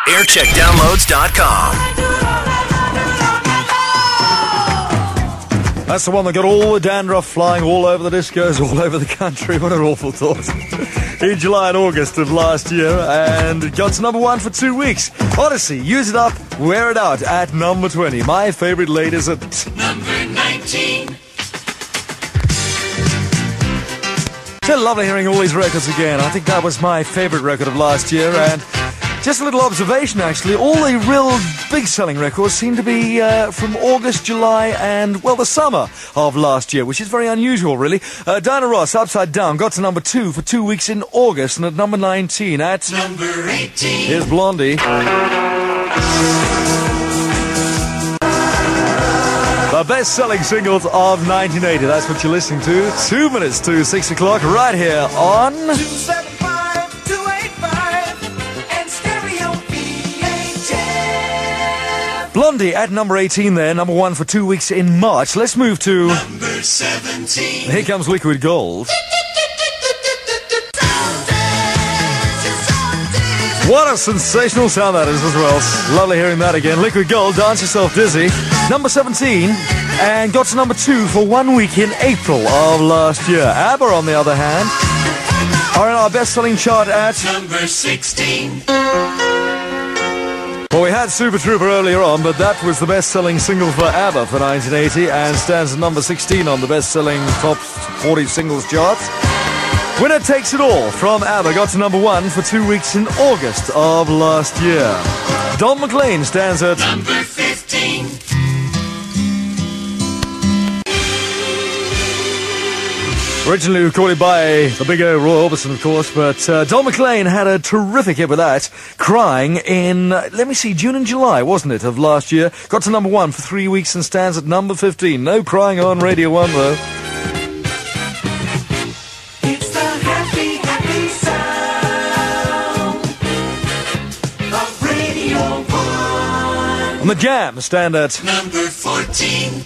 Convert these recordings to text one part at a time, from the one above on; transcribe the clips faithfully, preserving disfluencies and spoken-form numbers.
aircheck downloads dot com. That's the one that got all the dandruff flying all over the discos, all over the country. What an awful thought. In July and August of last year, and it got to number one for two weeks. Odyssey, Use It Up, Wear It Out at number twenty. My favorite ladies at number nineteen. It's lovely hearing all these records again. I think that was my favorite record of last year, and just a little observation, actually. All the real big-selling records seem to be uh, from August, July, and, well, the summer of last year, which is very unusual, really. Uh, Diana Ross, Upside Down, got to number two for two weeks in August, and at number nineteen at... number eighteen. Here's Blondie. The best-selling singles of nineteen eighty. That's what you're listening to. Two minutes to six o'clock, right here on... two seven five, two eight five and Stereo V H F. Blondie at number eighteen there, number one for two weeks in March. Let's move to... number seventeen. Here comes Liquid Gold. What a sensational sound that is as well. Lovely hearing that again. Liquid Gold, Dance Yourself Dizzy. Number seventeen, and got to number two for one week in April of last year. ABBA, on the other hand, are in our best-selling chart at... number sixteen. Well, we had Super Trooper earlier on, but that was the best-selling single for ABBA for nineteen eighty, and stands at number sixteen on the best-selling top forty singles charts. Winner Takes It All from ABBA got to number one for two weeks in August of last year. Don McLean stands at... number fifteen. Originally recorded by the big O Roy Orbison, of course, but uh, Don McLean had a terrific hit with that, Crying, in, uh, let me see, June and July, wasn't it, of last year. Got to number one for three weeks and stands at number fifteen. No crying on Radio one, though. It's the happy, happy sound of Radio one. And the Jam stand at... number fourteen.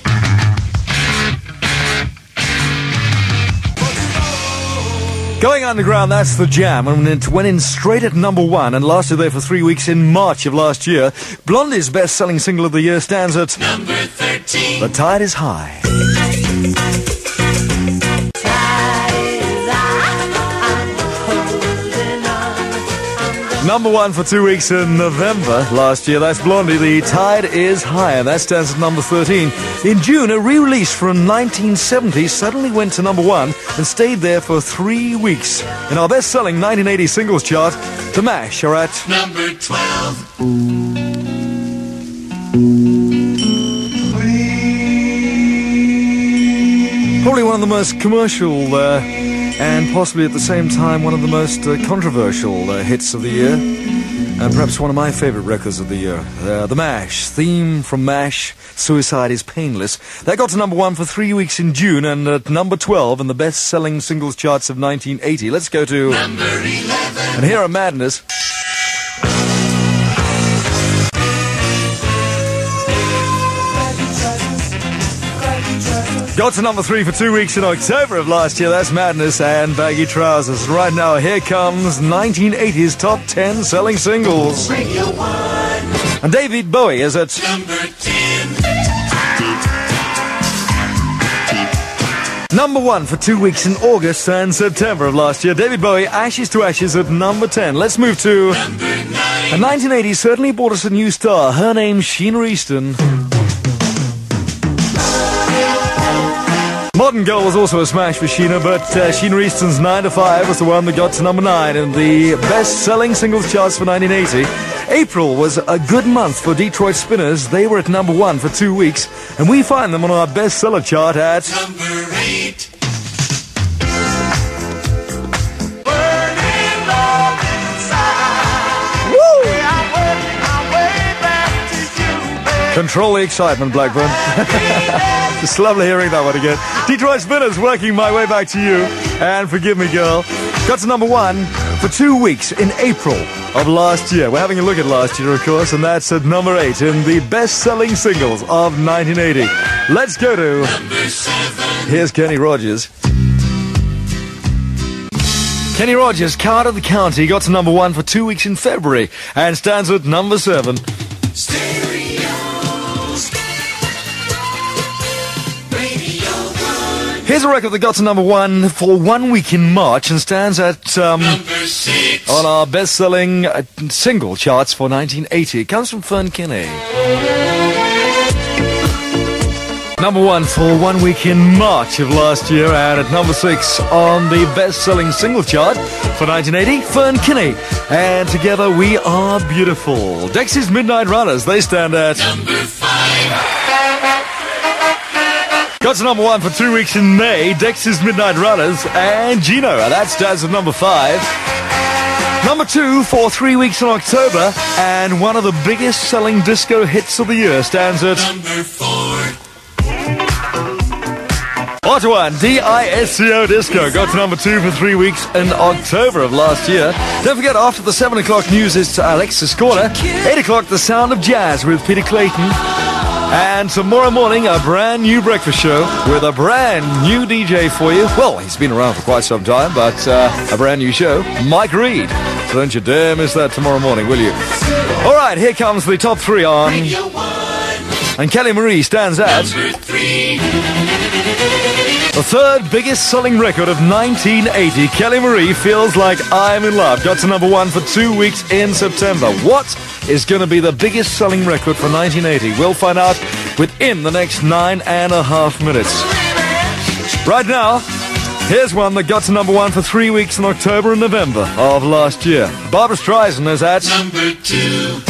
Going underground, that's the Jam, and it went in straight at number one and lasted there for three weeks in March of last year. Blondie's best-selling single of the year stands at... number thirteen. The Tide is High. Number one for two weeks in November last year. That's Blondie, The Tide is High, and that stands at number thirteen. In June, a re-release from nineteen seventy suddenly went to number one and stayed there for three weeks. In our best-selling nineteen eighty singles chart, The Mash are at... number twelve. Probably one of the most commercial uh, and possibly at the same time one of the most uh, controversial uh, hits of the year, and perhaps one of my favorite records of the year. Uh, the Mash, theme from MASH, Suicide is Painless. That got to number one for three weeks in June and at number twelve in the best-selling singles charts of nineteen eighty. Let's go to... number eleven. And here are Madness. Got to number three for two weeks in October of last year. That's Madness and Baggy Trousers. Right now, here comes nineteen eighties top ten selling singles. Radio one. And David Bowie is at... number ten. number one for two weeks in August and September of last year. David Bowie, Ashes to Ashes at number ten. Let's move to... number nine. And nineteen eighty certainly brought us a new star. Her name's Sheena Easton. Modern Girl was also a smash for Sheena, but uh, Sheena Easton's nine to five was the one that got to number nine in the best-selling singles charts for nineteen eighty. April was a good month for Detroit Spinners. They were at number one for two weeks, and we find them on our bestseller chart at... number eight. Control the excitement, Blackburn. It's lovely hearing that one again. Detroit Spinners, Working My Way Back to You. And Forgive Me, Girl. Got to number one for two weeks in April of last year. We're having a look at last year, of course, and that's at number eight in the best-selling singles of nineteen eighty. Let's go to... number seven. Here's Kenny Rogers. Kenny Rogers, Card of the County, got to number one for two weeks in February and stands at number seven. Stereo. Radio one. Here's a record that got to number one for one week in March and stands at um, Number six. on our best-selling uh, single charts for nineteen eighty. It comes from Fern Kinney. Number one for one week in March of last year, and at number six on the best-selling single chart for nineteen eighty, Fern Kinney. And together we are beautiful. Dexys Midnight Runners, they stand at Number five. got to number one for two weeks in May, Dexys Midnight Runners and Gino. That stands at number five. Number two for three weeks in October, and one of the biggest selling disco hits of the year stands at Number four. Ottawa, D I S C O Disco, got to number two for three weeks in October of last year. Don't forget, after the seven o'clock news is to Alexis Corner. eight o'clock, The Sound of Jazz with Peter Clayton. And tomorrow morning, a brand new breakfast show with a brand new D J for you. Well, he's been around for quite some time, but uh, a brand new show, Mike Reed. So don't you dare miss that tomorrow morning, will you? All right, here comes the top three on. Radio one. And Kelly Marie stands at Number three. the third biggest selling record of nineteen eighty. Kelly Marie, Feels Like I'm in Love, got to number one for two weeks in September. What is going to be the biggest selling record for nineteen eighty? We'll find out within the next nine and a half minutes. Right now, here's one that got to number one for three weeks in October and November of last year. Barbra Streisand is at Number two.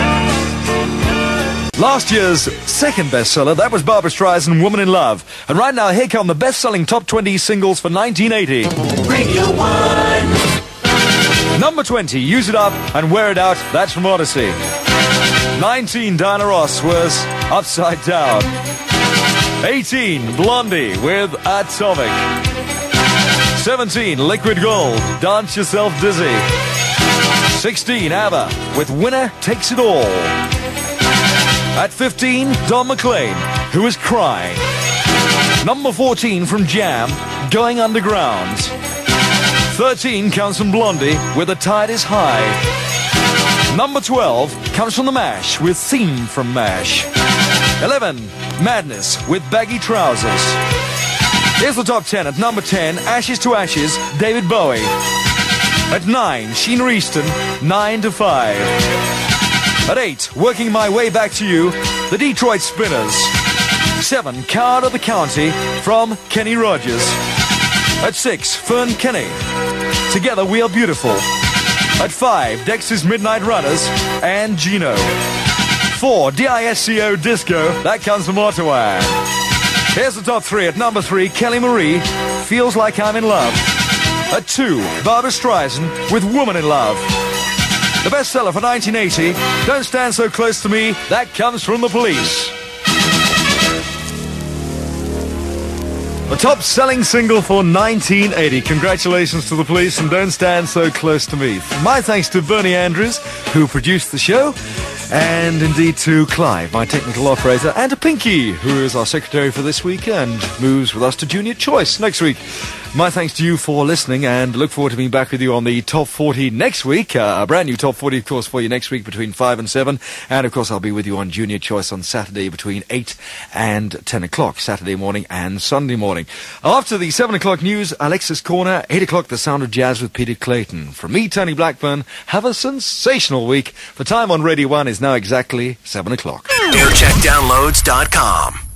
last year's second bestseller. That was Barbra Streisand, Woman in Love. And right now, here come the best-selling top twenty singles for nineteen eighty. Radio one. Number twenty, Use It Up and Wear It Out. That's from Odyssey. nineteen, Diana Ross was Upside Down. eighteen, Blondie with Atomic. seventeen, Liquid Gold, Dance Yourself Dizzy. sixteen, ABBA with Winner Takes It All. At fifteen, Don McLean, Who Is Crying. Number fourteen from Jam, Going Underground. thirteen comes from Blondie with The Tide Is High. Number twelve comes from The Mash with Theme from MASH. eleven, Madness with Baggy Trousers. Here's the top ten. At number ten, Ashes to Ashes, David Bowie. At nine, Sheena Easton, nine to five. At eight, Working My Way Back to You, the Detroit Spinners. seven, Card of the County from Kenny Rogers. At six, Fern Kinney, Together We Are Beautiful. At five, Dexys Midnight Runners and Gino. four, D I S C O Disco, that comes from Ottawa. Here's the top three. At number three, Kelly Marie, Feels Like I'm in Love. At two, Barbra Streisand with Woman in Love. The bestseller for nineteen eighty, Don't Stand So Close to Me, that comes from The Police. The top-selling single for nineteen eighty. Congratulations to The Police and Don't Stand So Close to Me. My thanks to Bernie Andrews, who produced the show, and indeed to Clive, my technical operator, and to Pinky, who is our secretary for this week and moves with us to Junior Choice next week. My thanks to you for listening, and look forward to being back with you on the Top forty next week. Uh, a brand new Top forty, of course, for you next week between five and seven. And, of course, I'll be with you on Junior Choice on Saturday between eight and ten o'clock, Saturday morning and Sunday morning. After the seven o'clock news, Alexis Corner, eight o'clock, The Sound of Jazz with Peter Clayton. From me, Tony Blackburn, have a sensational week. The time on Radio one is now exactly seven o'clock. air check downloads dot com